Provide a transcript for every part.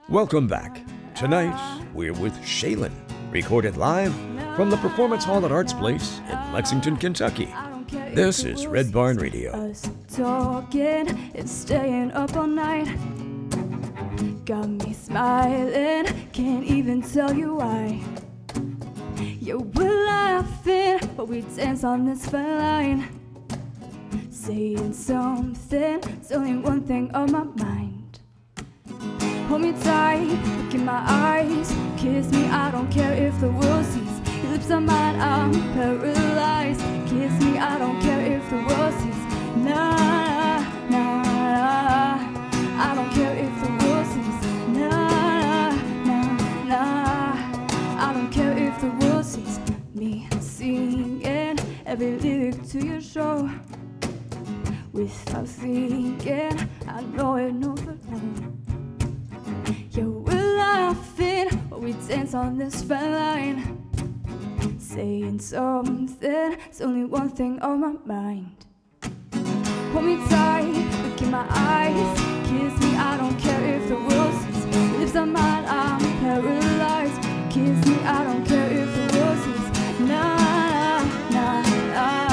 Welcome back. Tonight, we're with Shaylin, recorded live from the Performance Hall at Arts Place in Lexington, Kentucky. This is Red Barn Radio. Us talking and staying up all night got me smiling, can't even tell you why. Yeah, we're laughing, but we dance on this fine line, saying something, it's only one thing on my mind. Hold me tight, look in my eyes, kiss me, I don't care if the world sees. Your lips are mine, I'm paralyzed. Kiss me, I don't care if the world sees. Nah, nah, nah. I don't care if the world sees. Nah, nah, nah. I don't care if the world sees me singing every lyric to your show. Without thinking, I know it, no for long. Yeah, we're laughing, but we dance on this fine line, saying something, it's only one thing on my mind. Hold me tight, look in my eyes, kiss me, I don't care if the world sees. Your lips are mine, I'm paralyzed. Kiss me, I don't care if the world sees. Nah, nah, nah.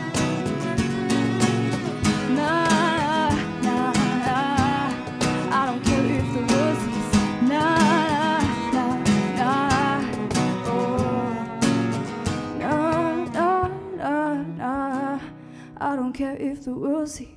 Nah, nah, nah. I don't care if the world sees. Nah, nah, nah. Oh. Nah, nah, nah, nah. I don't care if the world sees.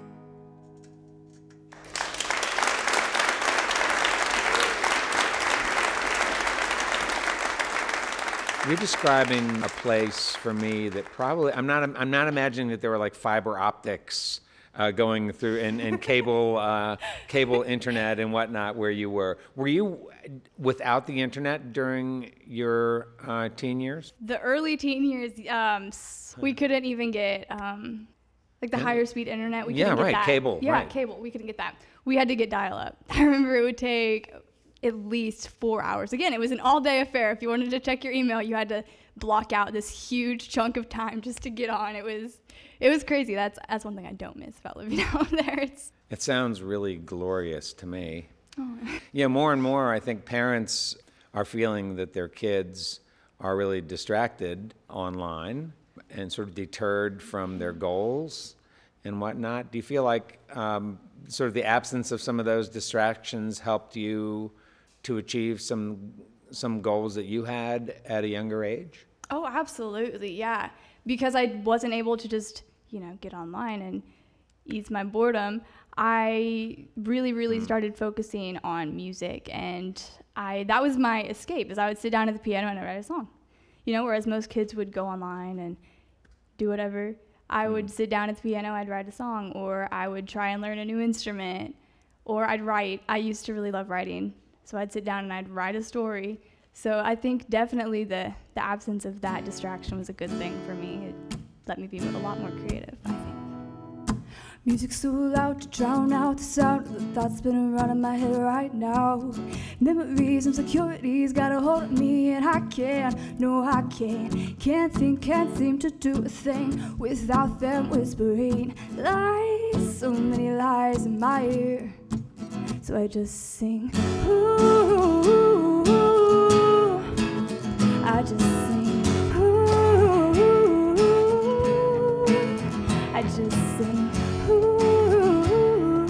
You're describing a place for me that probably I'm not imagining that there were like fiber optics going through and cable cable internet and whatnot where you were. Were you without the internet during your teen years? The early teen years, we couldn't even get like the higher speed internet. We couldn't get that. Cable. Yeah, right. cable. We couldn't get that. We had to get dial-up. I remember it would take at least 4 hours. Again, it was an all-day affair. If you wanted to check your email, you had to block out this huge chunk of time just to get on. It was crazy. That's one thing I don't miss about living out there. It sounds really glorious to me. Oh. Yeah, more and more I think parents are feeling that their kids are really distracted online and sort of deterred from their goals and whatnot. Do you feel like sort of the absence of some of those distractions helped you to achieve some goals that you had at a younger age? Oh, absolutely, yeah. Because I wasn't able to just, get online and ease my boredom, I really started focusing on music, and that was my escape, is I would sit down at the piano and I'd write a song. Whereas most kids would go online and do whatever. I would sit down at the piano, I'd write a song, or I would try and learn a new instrument, or I'd write. I used to really love writing, so I'd sit down and I'd write a story. So I think definitely the absence of that distraction was a good thing for me. It let me be a lot more creative, I think. Music's too loud to drown out the sound of the thoughts spinning around in my head right now. Memories, insecurities got a hold of me, and I can't think, can't seem to do a thing without them whispering lies, so many lies in my ear. So I just sing, ooh, I just sing, ooh, I just sing, ooh,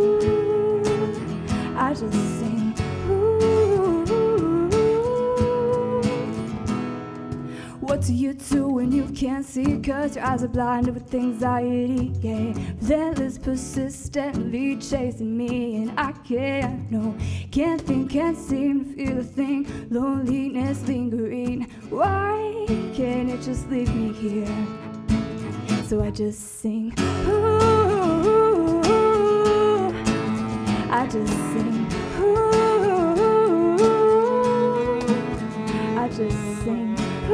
I just sing, ooh. What do you do when you can't see? 'Cause your eyes are blinded with anxiety, yeah. Relentless, persistently chasing me, and I can't think, can't seem to feel a thing. Loneliness lingering. Why can't it just leave me here? So I just sing, ooh, I just sing, ooh, I just sing,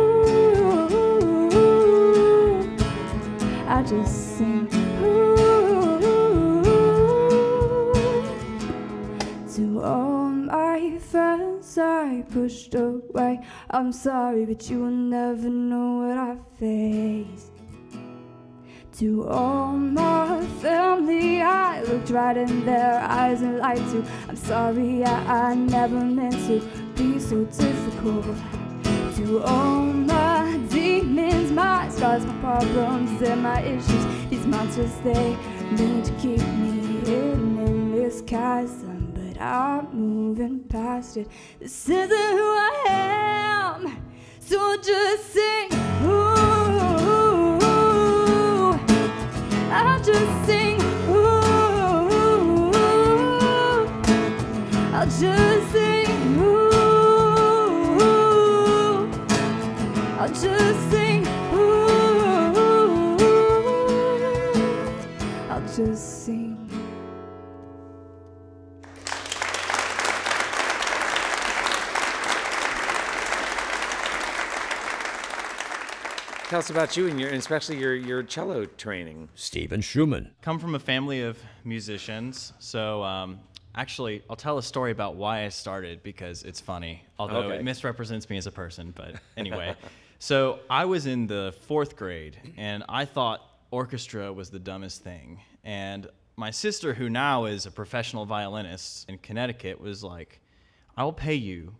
ooh, I just sing, ooh. To all my friends I pushed away, I'm sorry, but you will never know what I faced. To all my family, I looked right in their eyes and lied to. I'm sorry, I never meant to be so difficult. To all my demons, my scars, my problems, and my issues, these monsters, they mean to keep me hidden in this chasm, but I'm moving past it. This isn't who I am, so just sing, ooh. I'll just sing, ooh. I'll just sing, ooh. I'll just sing, ooh. I'll just sing. Tell us about you and especially your cello training. Stephen Schumann. Come from a family of musicians, so actually, I'll tell a story about why I started because it's funny, although Okay. it misrepresents me as a person, but anyway. So I was in the 4th grade, and I thought orchestra was the dumbest thing. And my sister, who now is a professional violinist in Connecticut, was like, I'll pay you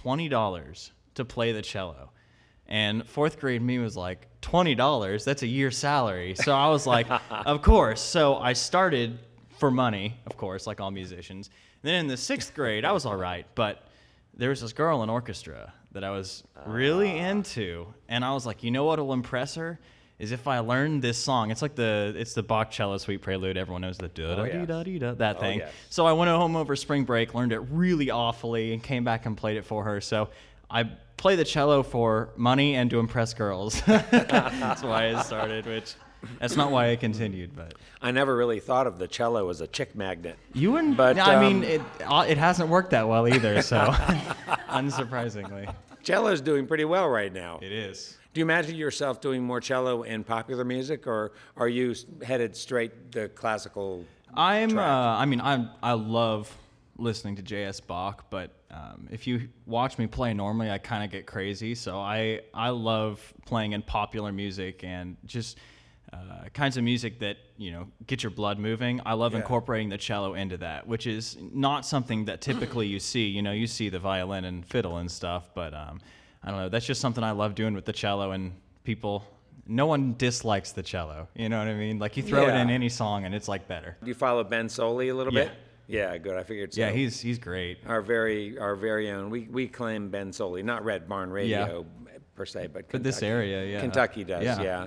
$20 to play the cello. And 4th grade me was like, $20? That's a year's salary. So I was like, of course. So I started for money, of course, like all musicians. Then in the 6th grade, I was all right. But there was this girl in orchestra that I was really into. And I was like, you know what will impress her? Is if I learn this song. It's the Bach cello suite prelude. Everyone knows the da-da-dee-da-dee-da, that thing. Yes. So I went home over spring break, learned it really awfully, and came back and played it for her. So I play the cello for money and to impress girls. That's why I started, which that's not why I continued. But I never really thought of the cello as a chick magnet. you wouldn't. But, I mean, it hasn't worked that well either. So unsurprisingly, Cello's doing pretty well right now. it is. Do you imagine yourself doing more cello in popular music, or are you headed straight the classical? I'm. track? I love listening to J.S. Bach, but if you watch me play normally, I kind of get crazy. So I love playing in popular music and just kinds of music that get your blood moving. I love incorporating the cello into that, which is not something that typically you see. You see the violin and fiddle and stuff, but I don't know. That's just something I love doing with the cello, and people. No one dislikes the cello. You know what I mean? Like you throw it in any song, and it's like better. Do you follow Ben Soley a little Yeah. bit? Yeah, good. I figured so. Yeah, he's great. Our very own. We claim Ben Soley, not Red Barn Radio per se, but But this Kentucky. area, yeah. Kentucky does, yeah.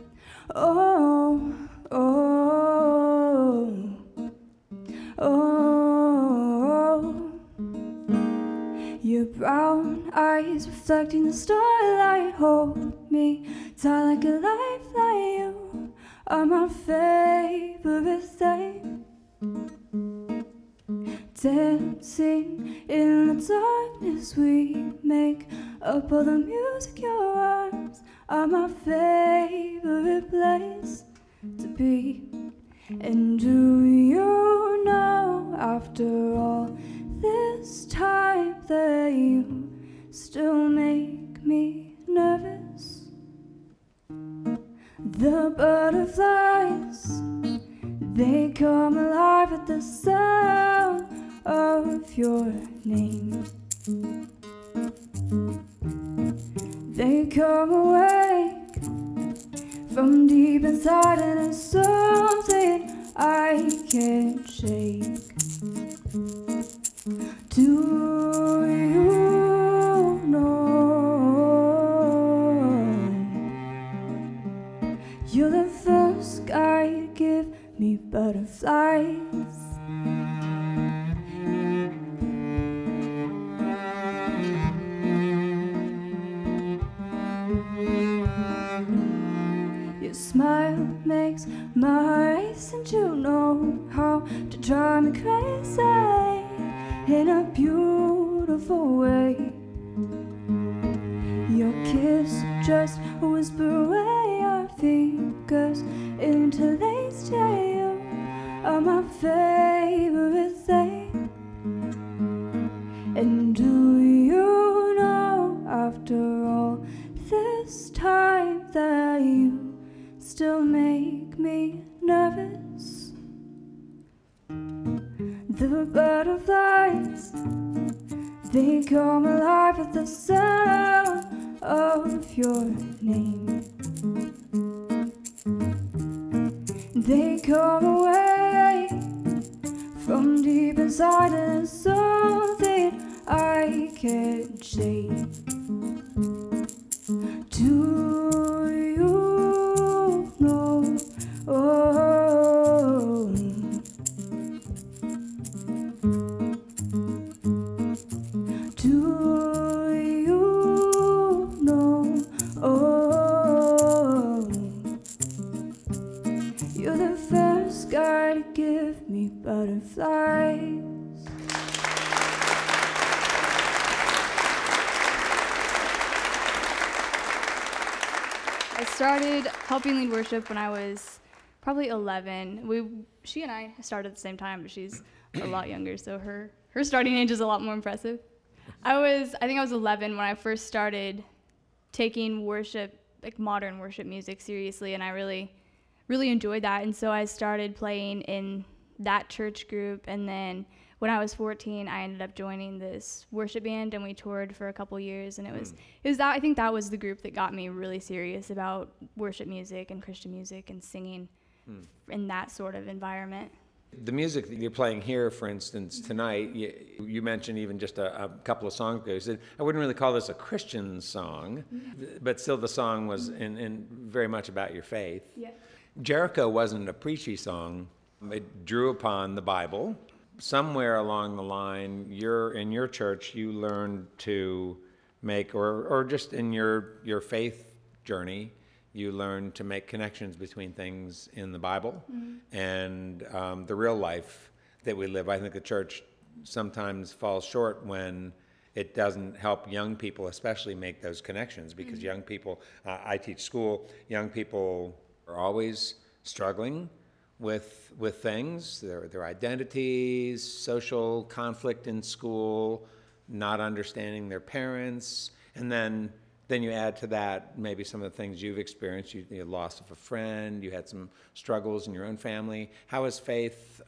Oh, oh, oh. Your brown eyes reflecting the starlight hold me tight like a lifeline. You are my favorite thing. Dancing in the darkness, we make up all the music. Your arms are my favorite place to be. And do you know, after all this time, that you still make me nervous? The butterflies, they come alive at the sound of your name. They come awake from deep inside, and it's something I can't shake. Do you know you're the first guy to give me butterflies? Your smile makes my heart race, and you know how to drive me crazy in a beautiful way. Your kiss just whisper away our fingers interlaced. Yeah, you are my favorite thing. And do you know, after all this time, that you still make me nervous. The butterflies, they come alive with the sound of your name. They come away from deep inside, and it's something I can't shake. Do you know? Oh, do you know? Oh, you're the first guy to give me butterflies. I started helping lead worship when I was probably 11. She and I started at the same time, but she's a lot younger, so her starting age is a lot more impressive. I think I was 11 when I first started taking worship, like modern worship music, seriously, and I really, really enjoyed that. And so I started playing in that church group, and then when I was 14, I ended up joining this worship band, and we toured for a couple years. And it was that, I think that was the group that got me really serious about worship music and Christian music and singing in that sort of environment. The music that you're playing here, for instance, tonight, you mentioned even just a couple of songs ago. You said, I wouldn't really call this a Christian song, but still the song was in very much about your faith. Yeah. Jericho wasn't a preachy song. It drew upon the Bible. Somewhere along the line, in your church, you learned to make, or just in your faith journey, you learned to make connections between things in the Bible and the real life that we live. I think the church sometimes falls short when it doesn't help young people especially make those connections, because young people, I teach school, young people are always struggling with things, their identities, social conflict in school, not understanding their parents, and then you add to that maybe some of the things you've experienced. You had loss of a friend, you had some struggles in your own family. How has faith,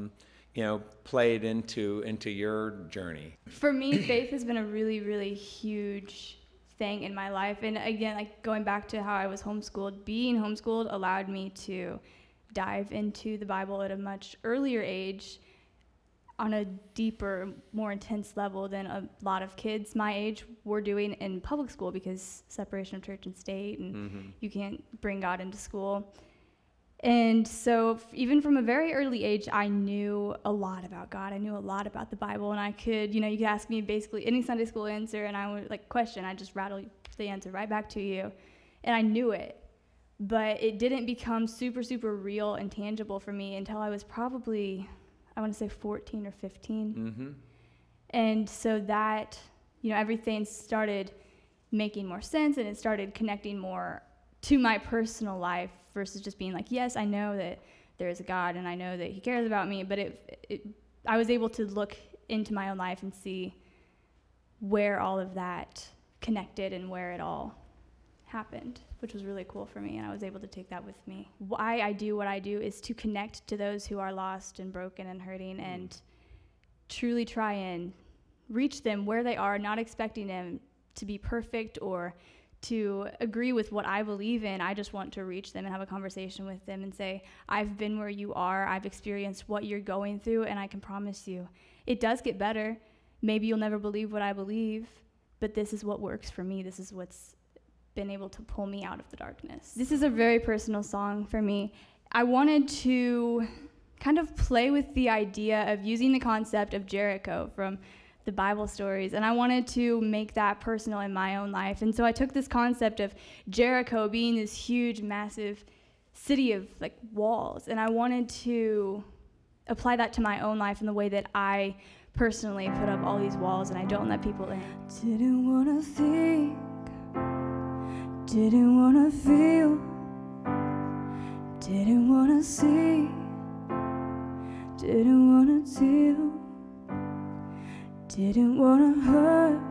played into your journey? For me, faith has been a really, really huge thing in my life. And again, like going back to how I was homeschooled, being homeschooled allowed me to dive into the Bible at a much earlier age on a deeper, more intense level than a lot of kids my age were doing in public school, because separation of church and state, and you can't bring God into school. And so even from a very early age, I knew a lot about God. I knew a lot about the Bible, and I could, you could ask me basically any Sunday school answer, and I would question, I'd just rattle the answer right back to you. And I knew it. But it didn't become super, super real and tangible for me until I was probably, I want to say 14 or 15. And so that, everything started making more sense, and it started connecting more to my personal life versus just being like, yes, I know that there is a God and I know that he cares about me. But I was able to look into my own life and see where all of that connected and where it all happened, which was really cool for me, and I was able to take that with me. Why I do what I do is to connect to those who are lost and broken and hurting, and truly try and reach them where they are, not expecting them to be perfect or to agree with what I believe in. I just want to reach them and have a conversation with them and say, I've been where you are, I've experienced what you're going through, and I can promise you it does get better. Maybe you'll never believe what I believe, but this is what works for me. This is what's been able to pull me out of the darkness. This is a very personal song for me. I wanted to kind of play with the idea of using the concept of Jericho from the Bible stories, and I wanted to make that personal in my own life. And so I took this concept of Jericho being this huge, massive city of walls, and I wanted to apply that to my own life in the way that I personally put up all these walls and I don't let people in. Didn't wanna think, didn't wanna feel, didn't wanna see, didn't wanna deal, didn't wanna hurt,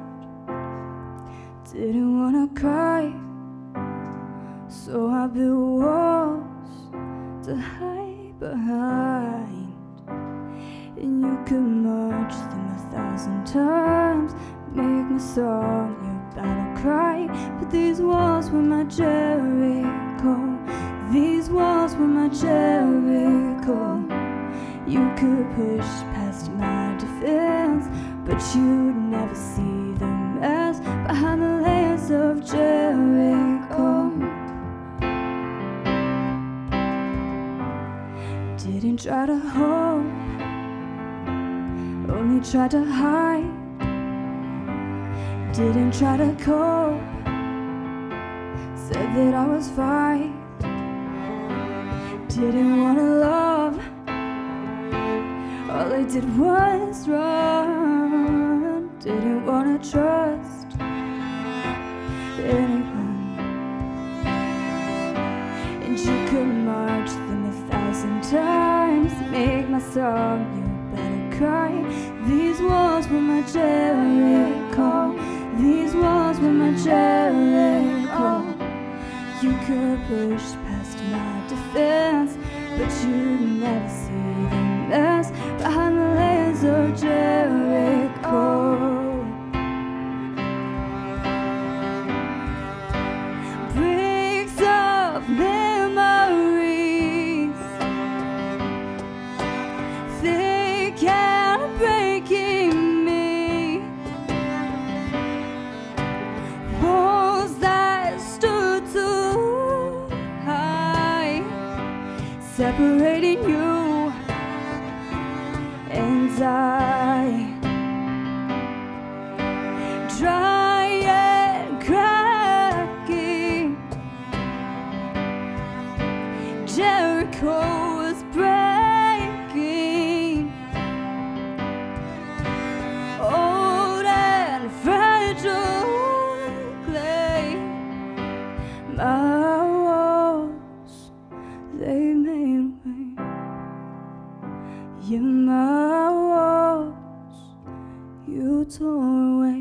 didn't wanna cry. So I built walls to hide behind. And you could march them 1,000 times, make my song your battle cry. But these walls were my Jericho. These walls were my Jericho. You could push past my defense, but you'd never see the mess behind the layers of Jericho. Didn't try to hope, only tried to hide. Didn't try to cope, said that I was fine. Didn't wanna love, all I did was run. Didn't wanna trust anyone. And you could march them 1,000 times, make my song your battle cry. These walls were my Jericho. These walls were my Jericho. You could push past my defense, but you'd never see the mess behind the layers of Jericho. Bricks of memories, thick and breaking me. Walls that stood too high, separating you and I. Dry and cracking, Jericho was breaking. Old and fragile clay, my walls, they made way. Yeah, my walls, you tore away.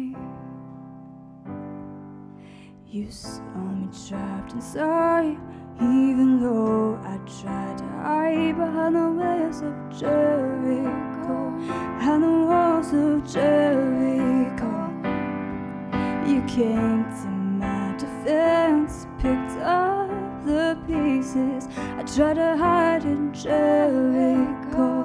You saw me trapped inside, even though I tried to hide behind the walls of Jericho. Behind the walls of Jericho. You came to my defense, picked up the pieces I tried to hide in Jericho.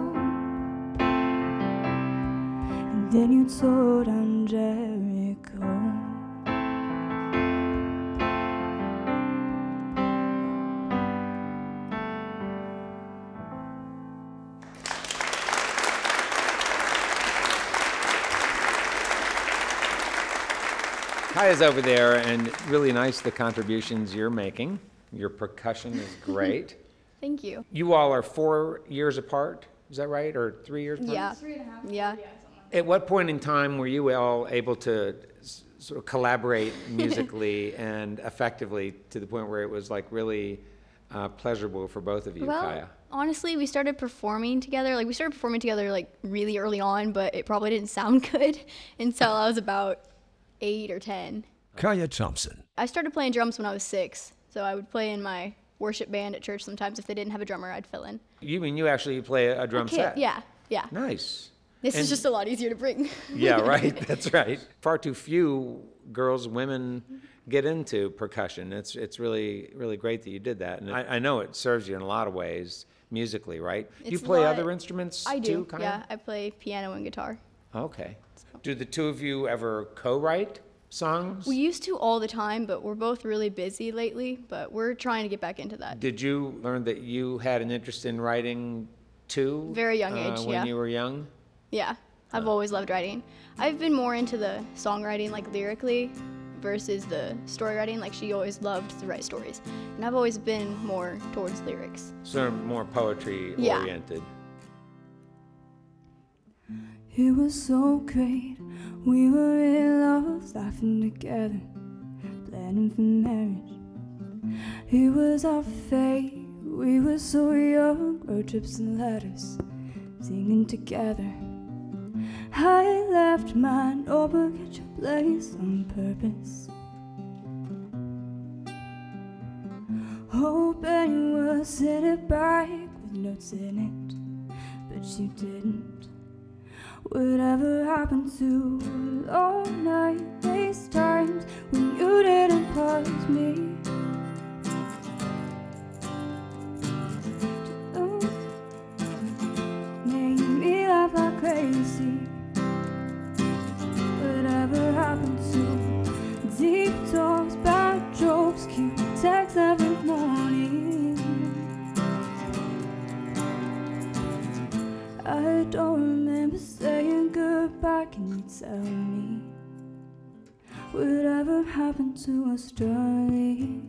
And then you tore down Jericho. Kaya's over there, and really nice the contributions you're making. Your percussion is great. Thank you. You all are 4 years apart, is that right? Or 3 years apart? Yeah. 3.5. Yeah. At what point in time were you all able to sort of collaborate musically and effectively to the point where it was like really pleasurable for both of you, Well, Kaya? honestly, we started performing together. Like, we started performing together, like, really early on, but it probably didn't sound good until I was about 8 or 10. Kaya Thompson. I started playing drums when I was 6, so I would play in my worship band at church sometimes. If they didn't have a drummer, I'd fill in. You mean you actually play a drum set? Yeah. Nice. This And- is just a lot easier to bring. Yeah, right. That's right. Far too few girls, women get into percussion. It's really, really great that you did that. And I know it serves you in a lot of ways musically, right? You It's a play lot- other instruments I do, too, Kaya? yeah. I play piano and guitar. Okay. Do the two of you ever co-write songs? We used to all the time, but we're both really busy lately, but we're trying to get back into that. Did you learn that you had an interest in writing too? Very young age, when yeah. you were young? Yeah, I've always loved writing. I've been more into the songwriting, like lyrically, versus the story writing. Like, she always loved to write stories, and I've always been more towards lyrics. Sort of more poetry Yeah. oriented. It was so great, we were in love, laughing together, planning for marriage. It was our fate, we were so young, road trips and letters, singing together. I left my notebook at your place on purpose, hoping you would to send it back with notes in it, but you didn't. Whatever happened to long night FaceTimes when you didn't pause me? Made me laugh like crazy. Whatever happened to deep talks, bad jokes, cute texts every morning? I don't remember saying goodbye. Can you tell me whatever happened to us, darling?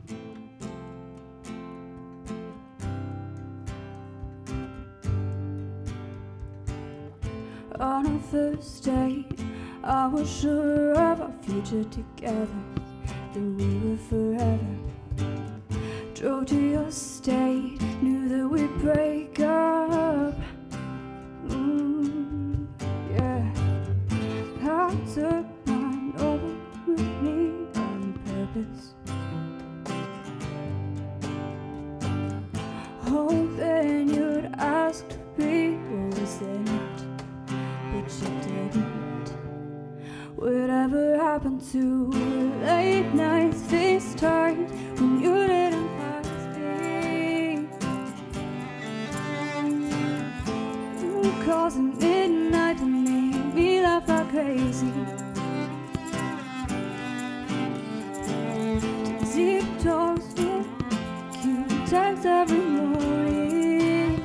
On our first date, I was sure of our future together, that we were forever. Drove to your state, knew that we'd break up. Yeah, I took mine over with me on purpose, hoping you'd ask to be what was in it, but you didn't. Whatever happened to late nights FaceTime when you didn't ask me? Calls at midnight that made me laugh like crazy. Deep talks, cute texts every morning.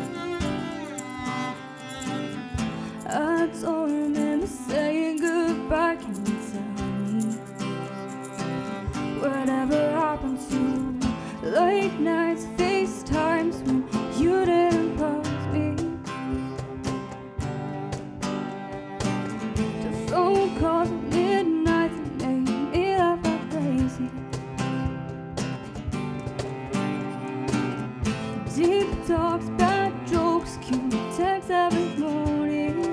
I don't remember saying goodbye. Can you tell me whatever happened to late nights FaceTimes when you didn't pause me? The phone calls at midnight that made me laugh like crazy. Deep talks, bad jokes, cute texts every morning.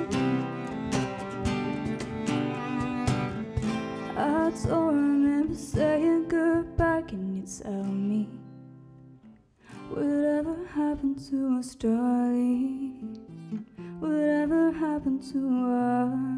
I don't remember saying goodbye. Can you tell me whatever happened to us, darling? Whatever happened to us?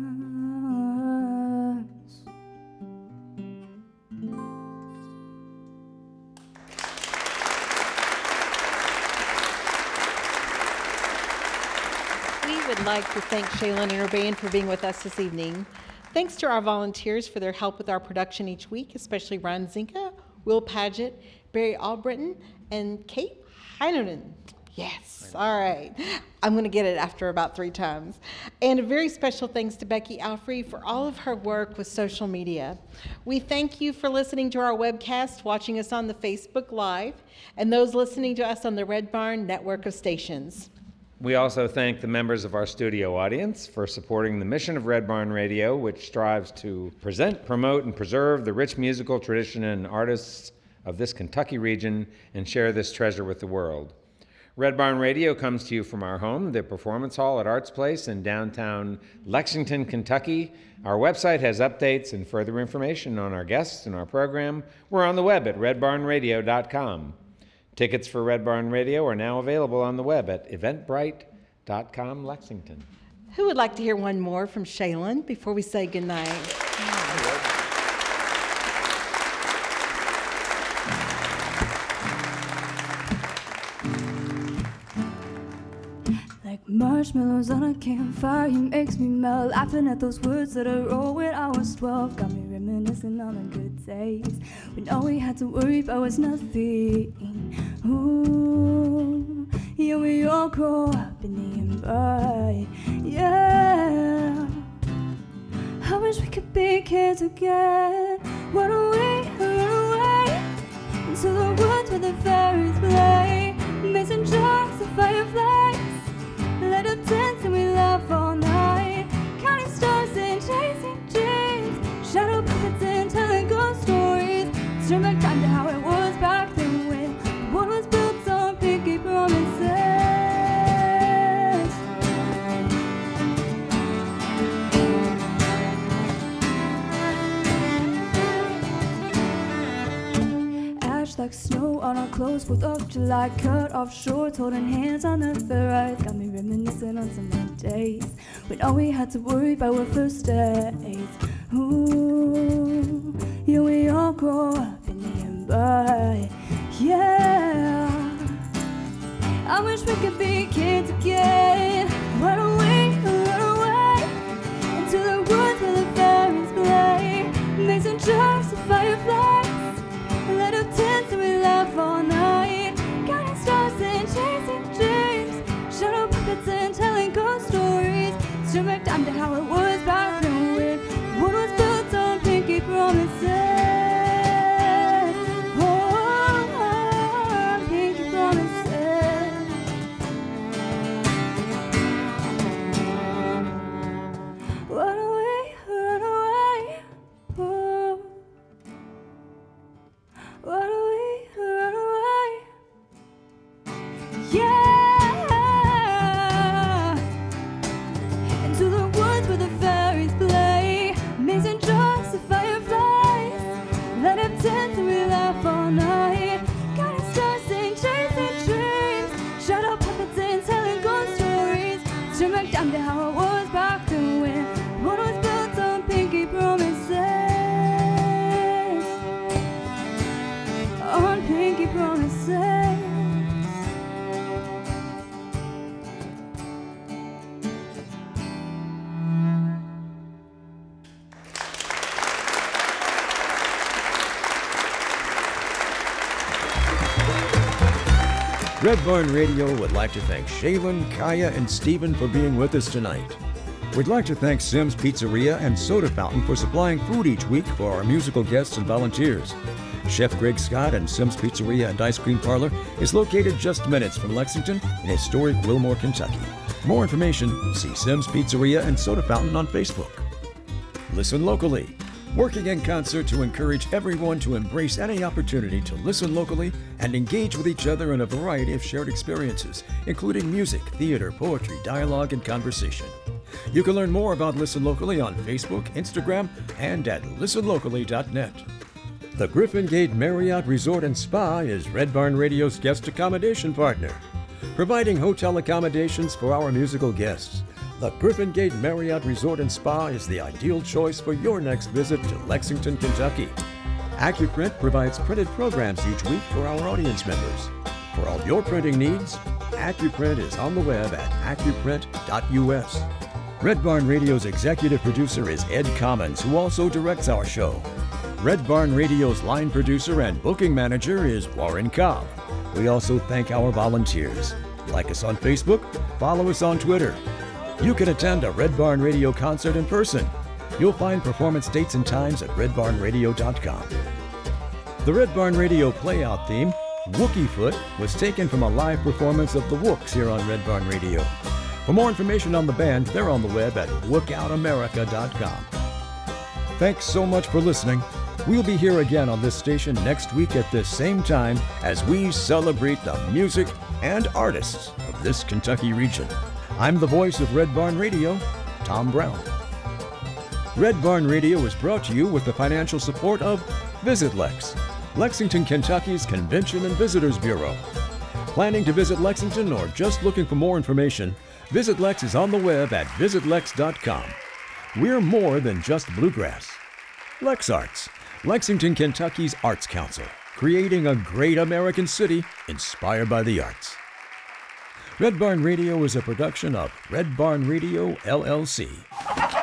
We would like to thank Shaylin and her band for being with us this evening. Thanks to our volunteers for their help with our production each week, especially Ron Zinka, Will Paget, Barry Albritton, and Kate Heinonen. Yes, all right. I'm going to get it after about 3 times. And a very special thanks to Becky Alfrey for all of her work with social media. We thank you for listening to our webcast, watching us on the Facebook Live, and those listening to us on the Red Barn network of stations. We also thank the members of our studio audience for supporting the mission of Red Barn Radio, which strives to present, promote, and preserve the rich musical tradition and artists of this Kentucky region and share this treasure with the world. Red Barn Radio comes to you from our home, the Performance Hall at Arts Place in downtown Lexington, Kentucky. Our website has updates and further information on our guests and our program. We're on the web at redbarnradio.com. Tickets for Red Barn Radio are now available on the web at eventbrite.com Lexington. Who would like to hear one more from Shaylin before we say goodnight? Like marshmallows on a campfire, he makes me melt, laughing at those words that I wrote when I was 12. Got me reminiscing on the good days when all we had to worry about was nothing. Ooh, yeah, we all grow up in the invite. Yeah, I wish we could be kids again. Run away into the woods where the fairies play. Mason jars of fireflies, let up dance and we laugh all night. Counting stars and chasing dreams, shadow puppets and telling ghost stories. Turn back time to how it was back then when the world was built on pinky promises. Ash like like snow on our clothes, 4th of July, cut off shorts, holding hands on the fair rides. Got me reminiscing on some of the days when all we had to worry about were first dates. Ooh, yeah, we all grow up in the end, but yeah, I wish we could be kids again. Run away into the woods where the fairies play. Make some jars of fireflies, lit up tents and we laugh all night. Counting stars and chasing dreams, shadow puppets and telling ghost stories. Straight back down to how it was back then when the world was built on pinky promises. Oh, pinky promises. Run away, oh. Run away, yeah. Into the woods where the fairies play. Amazing jars of fireflies, light up tents and we laugh all night. Counting stars and chasing dreams, shadow puppets and telling ghost stories. Straight back down to how it was back then when the world was built on pinky promises. On pinky promises. Red Barn Radio would like to thank Shaylin, Kaya, and Stephen for being with us tonight. We'd like to thank Sim's Pizzeria and Soda Fountain for supplying food each week for our musical guests and volunteers. Chef Greg Scott and Sim's Pizzeria and Ice Cream Parlor is located just minutes from Lexington in historic Wilmore, Kentucky. For more information, see Sim's Pizzeria and Soda Fountain on Facebook. Listen locally, working in concert to encourage everyone to embrace any opportunity to listen locally and engage with each other in a variety of shared experiences, including music, theater, poetry, dialogue, and conversation. You can learn more about Listen Locally on Facebook, Instagram, and at listenlocally.net. The Griffin Gate Marriott Resort and Spa is Red Barn Radio's guest accommodation partner, providing hotel accommodations for our musical guests. The Griffin Gate Marriott Resort and Spa is the ideal choice for your next visit to Lexington, Kentucky. AccuPrint provides printed programs each week for our audience members. For all your printing needs, AccuPrint is on the web at accuprint.us. Red Barn Radio's executive producer is Ed Commons, who also directs our show. Red Barn Radio's line producer and booking manager is Warren Cobb. We also thank our volunteers. Like us on Facebook, follow us on Twitter. You can attend a Red Barn Radio concert in person. You'll find performance dates and times at redbarnradio.com. The Red Barn Radio playout theme, Wookie Foot, was taken from a live performance of the Wooks here on Red Barn Radio. For more information on the band, they're on the web at wookoutamerica.com. Thanks so much for listening. We'll be here again on this station next week at this same time as we celebrate the music and artists of this Kentucky region. I'm the voice of Red Barn Radio, Tom Brown. Red Barn Radio is brought to you with the financial support of Visit Lex, Lexington, Kentucky's Convention and Visitors Bureau. Planning to visit Lexington or just looking for more information, Visit Lex is on the web at visitlex.com. We're more than just bluegrass. Lex Arts, Lexington, Kentucky's Arts Council, creating a great American city inspired by the arts. Red Barn Radio is a production of Red Barn Radio, LLC.